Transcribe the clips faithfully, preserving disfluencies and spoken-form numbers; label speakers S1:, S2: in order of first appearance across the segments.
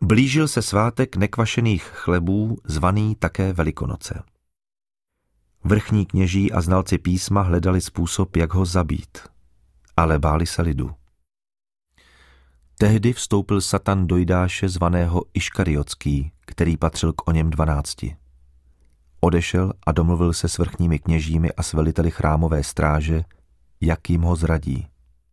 S1: Blížil se svátek nekvašených chlebů, zvaný také Velikonoce. Vrchní kněží a znalci písma hledali způsob, jak ho zabít, ale báli se lidu. Tehdy vstoupil Satan do Jidáše zvaného Iškariotský, který patřil k oněm dvanácti. Odešel a domluvil se s vrchními kněžími a s veliteli chrámové stráže, jak jim ho zradí.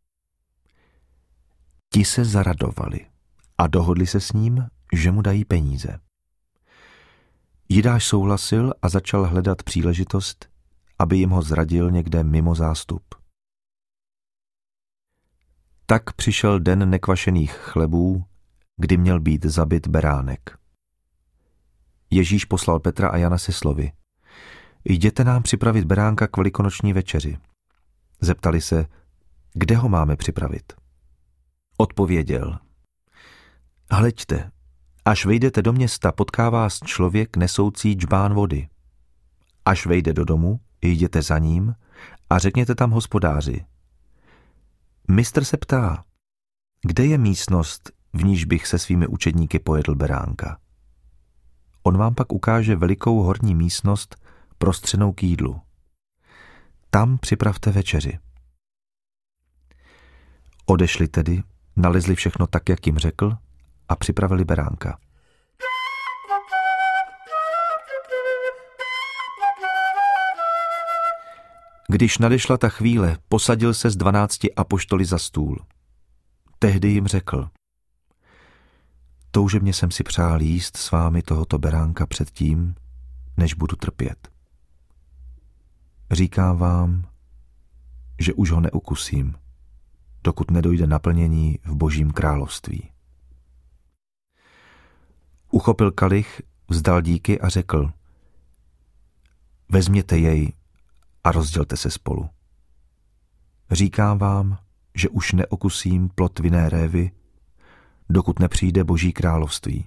S1: Ti se zaradovali a dohodli se s ním, že mu dají peníze. Jidáš souhlasil a začal hledat příležitost, aby jim ho zradil někde mimo zástup. Tak přišel den nekvašených chlebů, kdy měl být zabit beránek. Ježíš poslal Petra a Jana se slovy: Jděte nám připravit beránka k velikonoční večeři. Zeptali se, kde ho máme připravit. Odpověděl: Hleďte, až vejdete do města, potká vás člověk nesoucí džbán vody. Až vejde do domu, jděte za ním a řekněte tam hospodáři: Mistr se ptá, kde je místnost, v níž bych se svými učedníky pojedl beránka. On vám pak ukáže velikou horní místnost prostřenou k jídlu. Tam připravte večeři. Odešli tedy, nalezli všechno tak, jak jim řekl, a připravili beránka. Když nadešla ta chvíle, posadil se s dvanácti apoštoly za stůl. Tehdy jim řekl: Toužebně jsem si přál jíst s vámi tohoto beránka předtím, než budu trpět. Říkám vám, že už ho neukusím, dokud nedojde naplnění v Božím království. Uchopil kalich, vzdal díky a řekl: Vezměte jej a rozdělte se spolu. Říkám vám, že už neokusím plod vinné révy, dokud nepřijde Boží království.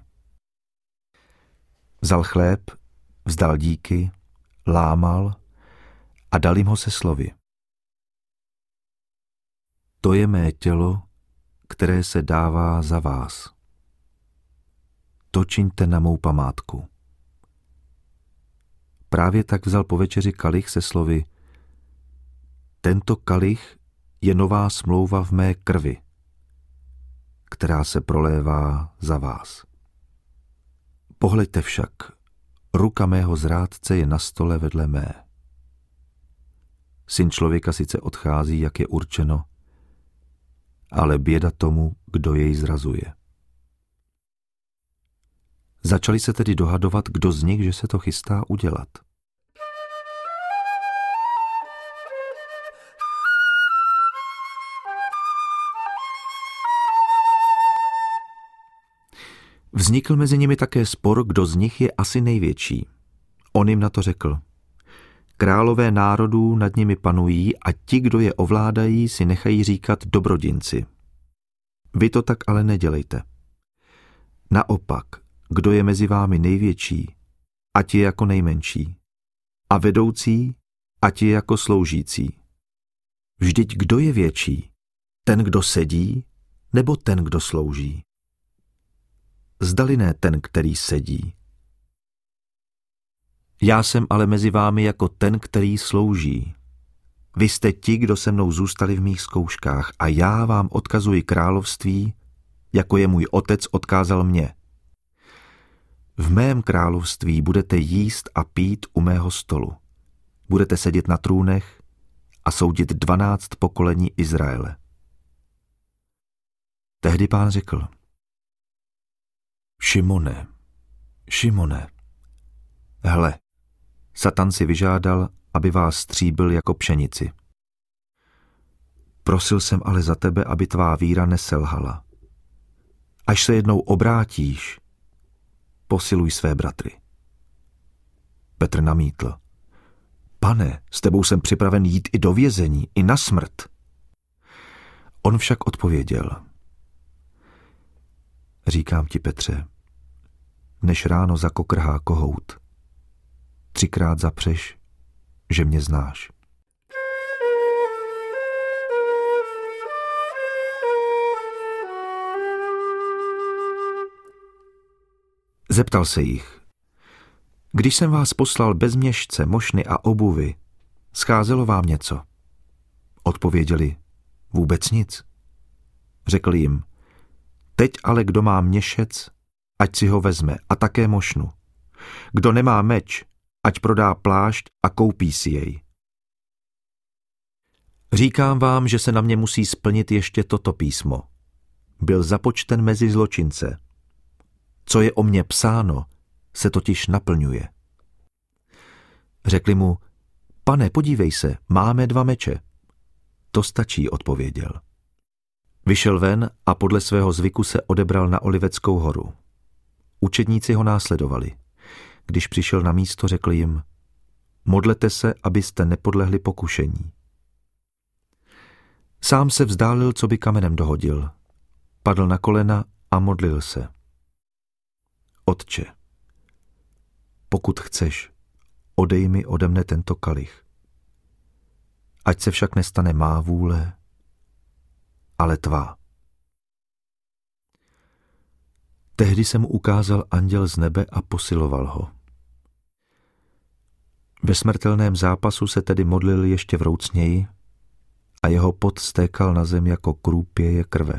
S1: Vzal chléb, vzdal díky, lámal a dal jim ho se slovy: To je mé tělo, které se dává za vás. To čiňte na mou památku. Právě tak vzal po večeři kalich se slovy: Tento kalich je nová smlouva v mé krvi, která se prolévá za vás. Pohleďte však, ruka mého zrádce je na stole vedle mé. Syn člověka sice odchází, jak je určeno, ale běda tomu, kdo jej zrazuje. Začali se tedy dohadovat, kdo z nich, že se to chystá udělat. Vznikl mezi nimi také spor, kdo z nich je asi největší. On jim na to řekl: Králové národů nad nimi panují a ti, kdo je ovládají, si nechají říkat dobrodinci. Vy to tak ale nedělejte. Naopak, kdo je mezi vámi největší, ať je jako nejmenší. A vedoucí, ať je jako sloužící. Vždyť kdo je větší? Ten, kdo sedí, nebo ten, kdo slouží? Zdali ne ten, který sedí. Já jsem ale mezi vámi jako ten, který slouží. Vy jste ti, kdo se mnou zůstali v mých zkouškách, a já vám odkazuji království, jako je můj otec odkázal mě. V mém království budete jíst a pít u mého stolu. Budete sedět na trůnech a soudit dvanáct pokolení Izraele. Tehdy Pán řekl: Šimone, Šimone, hle, Satan si vyžádal, aby vás stříbil jako pšenici. Prosil jsem ale za tebe, aby tvá víra neselhala. Až se jednou obrátíš, posiluj své bratry. Petr namítl: Pane, s tebou jsem připraven jít i do vězení, i na smrt. On však odpověděl: Říkám ti, Petře, než ráno zakokrhá kohout, třikrát zapřeš, že mě znáš. Zeptal se jich: Když jsem vás poslal bez měšce, mošny a obuvy, scházelo vám něco? Odpověděli: Vůbec nic. Řekl jim: Teď ale kdo má měšec, ať si ho vezme, a také mošnu. Kdo nemá meč, ať prodá plášť a koupí si jej. Říkám vám, že se na mě musí splnit ještě toto písmo. Byl započten mezi zločince. Co je o mně psáno, se totiž naplňuje. Řekli mu: Pane, podívej se, máme dva meče. To stačí, odpověděl. Vyšel ven a podle svého zvyku se odebral na Oliveckou horu. Učedníci ho následovali. Když přišel na místo, řekl jim: Modlete se, abyste nepodlehli pokušení. Sám se vzdálil, co by kamenem dohodil. Padl na kolena a modlil se. Otče, pokud chceš, odej mi ode mne tento kalich. Ať se však nestane má vůle, ale tvá. Tehdy se mu ukázal anděl z nebe a posiloval ho. Ve smrtelném zápasu se tedy modlil ještě vroucněji a jeho pot stékal na zem jako krůpěje krve.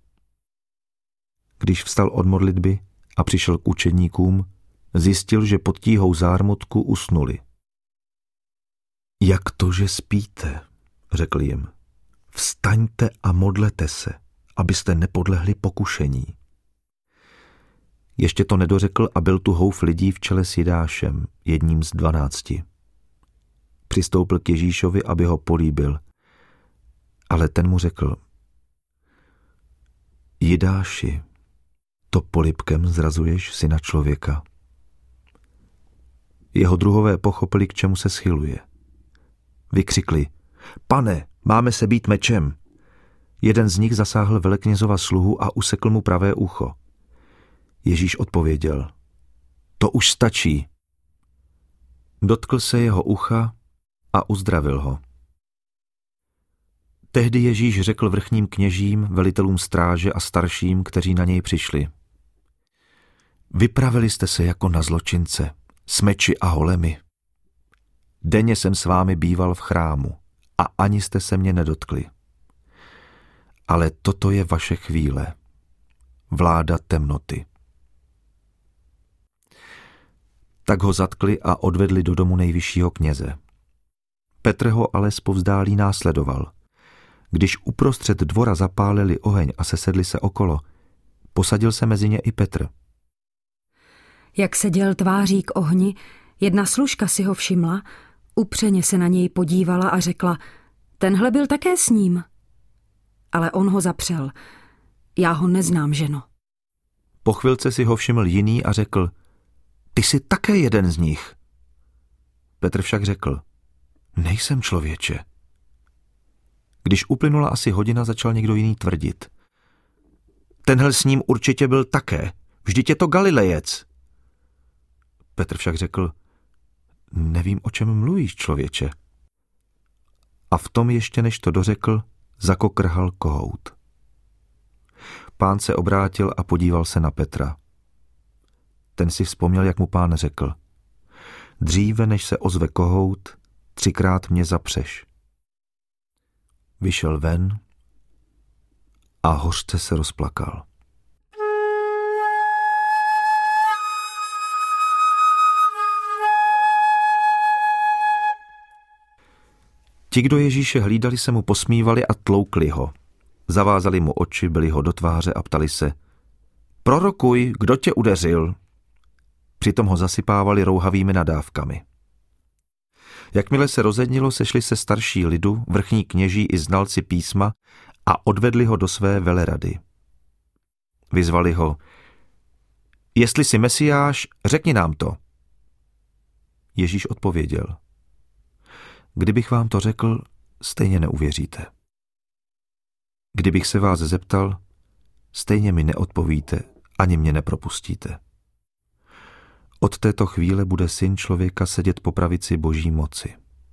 S1: Když vstal od modlitby a přišel k učedníkům, zjistil, že pod tíhou zármutku usnuli. Jak to, že spíte, řekl jim. Vstaňte a modlete se, abyste nepodlehli pokušení. Ještě to nedořekl a byl tu houf lidí v čele s Jidášem, jedním z dvanácti. Přistoupil k Ježíšovi, aby ho políbil, ale ten mu řekl: Jidáši, to polibkem zrazuješ syna člověka. Jeho druhové pochopili, k čemu se schyluje. Vykřikli: Pane, máme se být mečem. Jeden z nich zasáhl veleknězova sluhu a usekl mu pravé ucho. Ježíš odpověděl: To už stačí. Dotkl se jeho ucha a uzdravil ho. Tehdy Ježíš řekl vrchním kněžím, velitelům stráže a starším, kteří na něj přišli: Vypravili jste se jako na zločince, s meči a holemi. Denně jsem s vámi býval v chrámu a ani jste se mě nedotkli. Ale toto je vaše chvíle, vláda temnoty. Tak ho zatkli a odvedli do domu nejvyššího kněze. Petr ho ale zpovzdálí následoval. Když uprostřed dvora zapálili oheň a sesedli se okolo, posadil se mezi ně i Petr.
S2: Jak seděl tváří k ohni, jedna služka si ho všimla, upřeně se na něj podívala a řekla: Tenhle byl také s ním. Ale on ho zapřel: Já ho neznám, ženo.
S1: Po chvilce si ho všiml jiný a řekl: Ty jsi také jeden z nich. Petr však řekl: Nejsem, člověče. Když uplynula asi hodina, začal někdo jiný tvrdit: Tenhle s ním určitě byl také, vždyť je to Galilejec. Petr však řekl: Nevím, o čem mluvíš, člověče. A v tom ještě než to dořekl, zakokrhal kohout. Pán se obrátil a podíval se na Petra. Ten si vzpomněl, jak mu pán řekl: Dříve než se ozve kohout, třikrát mě zapřeš. Vyšel ven a hořce se rozplakal. Ti, kdo Ježíše hlídali, se mu posmívali a tloukli ho. Zavázali mu oči, byli ho do tváře a ptali se: Prorokuj, kdo tě udeřil? Přitom ho zasypávali rouhavými nadávkami. Jakmile se rozednilo, sešli se starší lidu, vrchní kněží i znalci písma a odvedli ho do své velerady. Vyzvali ho: Jestli jsi Mesiáš, řekni nám to. Ježíš odpověděl: Kdybych vám to řekl, stejně neuvěříte. Kdybych se vás zeptal, stejně mi neodpovíte, ani mě nepropustíte. Od této chvíle bude Syn člověka sedět po pravici Boží moci.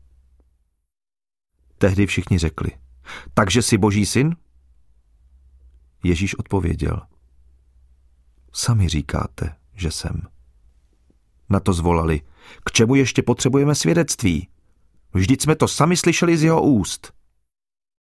S1: Tehdy všichni řekli: Takže jsi Boží syn? Ježíš odpověděl: Sami říkáte, že jsem. Na to zvolali. K čemu ještě potřebujeme svědectví? Vždyť jsme to sami slyšeli z jeho úst.